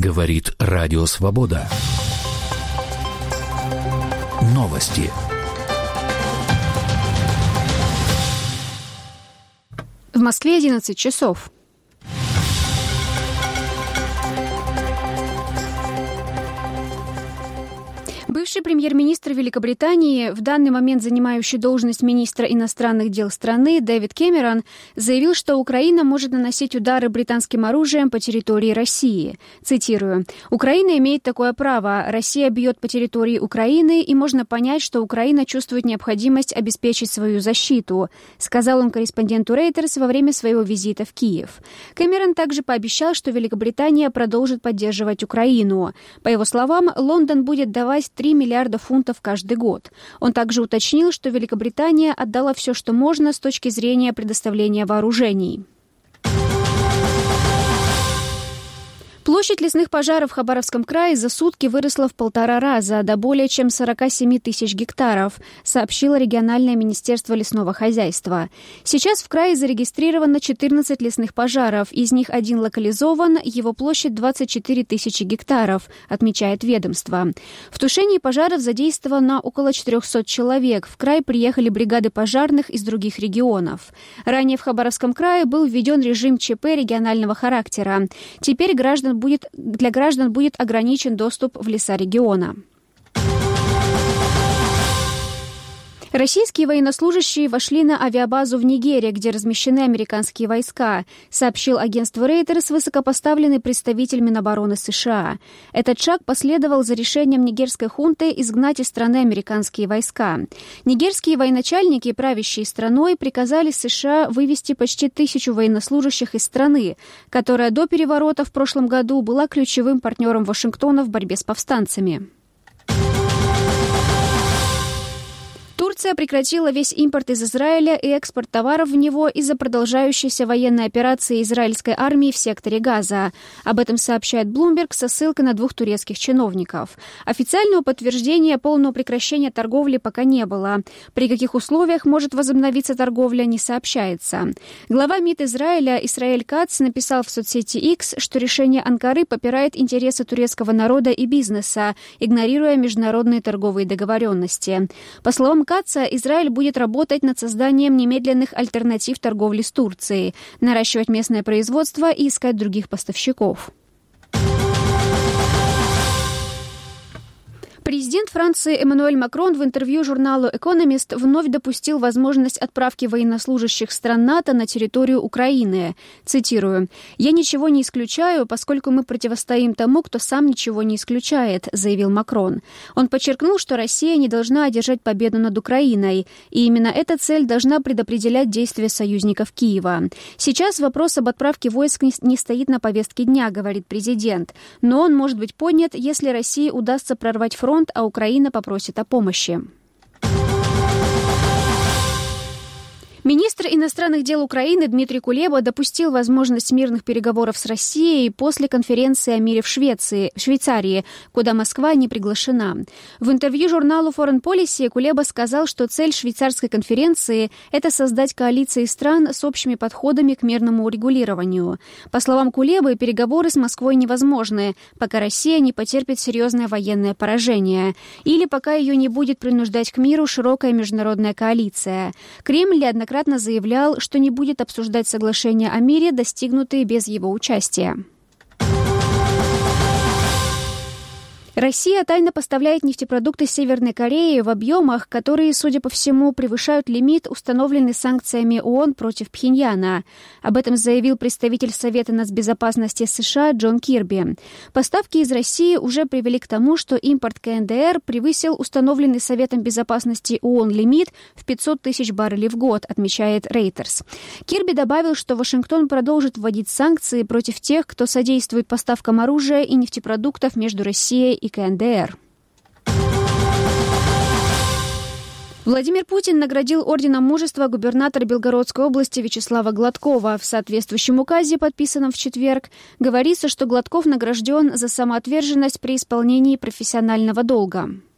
Говорит Радио Свобода. Новости. В Москве 11 часов. Бывший премьер-министр Великобритании, в данный момент занимающий должность министра иностранных дел страны, Дэвид Кэмерон, заявил, что Украина может наносить удары британским оружием по территории России. Цитирую: «Украина имеет такое право. Россия бьет по территории Украины, и можно понять, что Украина чувствует необходимость обеспечить свою защиту», сказал он корреспонденту Reuters во время своего визита в Киев. Кэмерон также пообещал, что Великобритания продолжит поддерживать Украину. По его словам, Лондон будет давать 3 миллиарда фунтов каждый год. Он также уточнил, что Великобритания отдала все, что можно с точки зрения предоставления вооружений. Площадь лесных пожаров в Хабаровском крае за сутки выросла в 1,5 раза, до более чем 47 тысяч гектаров, сообщило региональное министерство лесного хозяйства. Сейчас в крае зарегистрировано 14 лесных пожаров, из них один локализован, его площадь 24 тысячи гектаров, отмечает ведомство. В тушении пожаров задействовано около 400 человек, в край приехали бригады пожарных из других регионов. Ранее в Хабаровском крае был введен режим ЧП регионального характера. Теперь для граждан будет ограничен доступ в леса региона. Российские военнослужащие вошли на авиабазу в Нигере, где размещены американские войска, сообщил агентству Reuters высокопоставленный представитель Минобороны США. Этот шаг последовал за решением нигерской хунты изгнать из страны американские войска. Нигерские военачальники, правящие страной, приказали США вывести почти 1000 военнослужащих из страны, которая до переворота в прошлом году была ключевым партнером Вашингтона в борьбе с повстанцами. Турция прекратила весь импорт из Израиля и экспорт товаров в него из-за продолжающейся военной операции израильской армии в секторе Газа. Об этом сообщает Bloomberg со ссылкой на 2 турецких чиновников. Официального подтверждения полного прекращения торговли пока не было. При каких условиях может возобновиться торговля, не сообщается. Глава МИД Израиля Исраэль Кац написал в соцсети X, что решение Анкары попирает интересы турецкого народа и бизнеса, игнорируя международные торговые договоренности. По словам Каца, Израиль будет работать над созданием немедленных альтернатив торговли с Турцией, наращивать местное производство и искать других поставщиков. Президент Франции Эммануэль Макрон в интервью журналу «Экономист» вновь допустил возможность отправки военнослужащих стран НАТО на территорию Украины. Цитирую: «Я ничего не исключаю, поскольку мы противостоим тому, кто сам ничего не исключает», заявил Макрон. Он подчеркнул, что Россия не должна одержать победу над Украиной, и именно эта цель должна предопределять действия союзников Киева. «Сейчас вопрос об отправке войск не стоит на повестке дня», говорит президент, «но он может быть поднят, если России удастся прорвать фронт, а Украина попросит о помощи». Министр иностранных дел Украины Дмитрий Кулеба допустил возможность мирных переговоров с Россией после конференции о мире в Швейцарии, куда Москва не приглашена. В интервью журналу Foreign Policy Кулеба сказал, что цель швейцарской конференции – это создать коалиции стран с общими подходами к мирному урегулированию. По словам Кулебы, переговоры с Москвой невозможны, пока Россия не потерпит серьезное военное поражение, или пока ее не будет принуждать к миру широкая международная коалиция. Кремль неоднократно заявлял, что не будет обсуждать соглашения о мире, достигнутые без его участия. Россия тайно поставляет нефтепродукты Северной Кореи в объемах, которые, судя по всему, превышают лимит, установленный санкциями ООН против Пхеньяна. Об этом заявил представитель Совета нацбезопасности США Джон Кирби. Поставки из России уже привели к тому, что импорт КНДР превысил установленный Советом безопасности ООН лимит в 500 тысяч баррелей в год, отмечает Reuters. Кирби добавил, что Вашингтон продолжит вводить санкции против тех, кто содействует поставкам оружия и нефтепродуктов между Россией и КНДР. Владимир Путин наградил орденом Мужества губернатора Белгородской области Вячеслава Гладкова. В соответствующем указе, подписанном в четверг, говорится, что Гладков награжден за самоотверженность при исполнении профессионального долга.